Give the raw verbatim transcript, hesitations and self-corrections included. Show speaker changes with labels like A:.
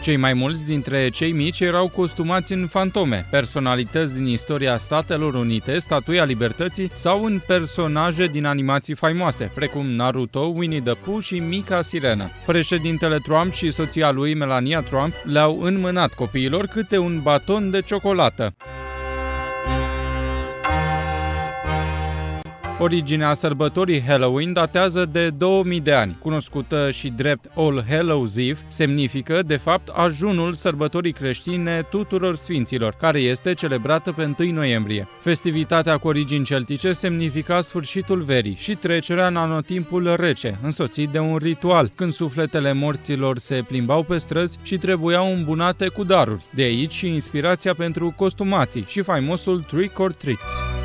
A: Cei mai mulți dintre cei mici erau costumați în fantome, personalități din istoria Statelor Unite, Statuia Libertății sau în personaje din animații faimoase, precum Naruto, Winnie the Pooh și Mica Sirenă. Președintele Trump și soția lui, Melania Trump, le-au înmânat copiilor câte un baton de ciocolată. Originea sărbătorii Halloween datează de două mii de ani. Cunoscută și drept All Hallows Eve, semnifică, de fapt, ajunul sărbătorii creștine tuturor sfinților, care este celebrată pe întâi noiembrie. Festivitatea cu origini celtice semnifica sfârșitul verii și trecerea în anotimpul rece, însoțit de un ritual, când sufletele morților se plimbau pe străzi și trebuiau îmbunate cu daruri. De aici și inspirația pentru costumații și faimosul trick or treat.